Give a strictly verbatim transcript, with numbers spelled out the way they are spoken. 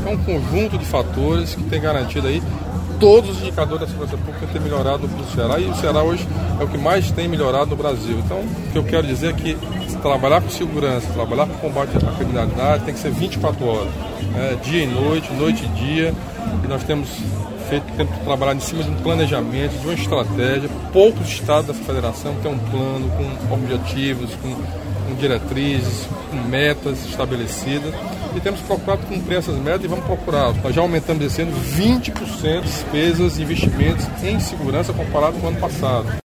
é um conjunto de fatores que tem garantido aí todos os indicadores da segurança pública ter melhorado no Ceará, e o Ceará hoje é o que mais tem melhorado no Brasil. Então, o que eu quero dizer é que trabalhar com segurança, trabalhar com combate à criminalidade tem que ser vinte e quatro horas, né? Dia e noite, noite e dia, e nós temos feito, temos que trabalhar em cima de um planejamento, de uma estratégia. Poucos estados dessa federação têm um plano com objetivos, com, com diretrizes, com metas estabelecidas, e temos procurado cumprir essas metas e vamos procurar. Nós já aumentamos esse ano vinte por cento de despesas e investimentos em segurança comparado com o ano passado.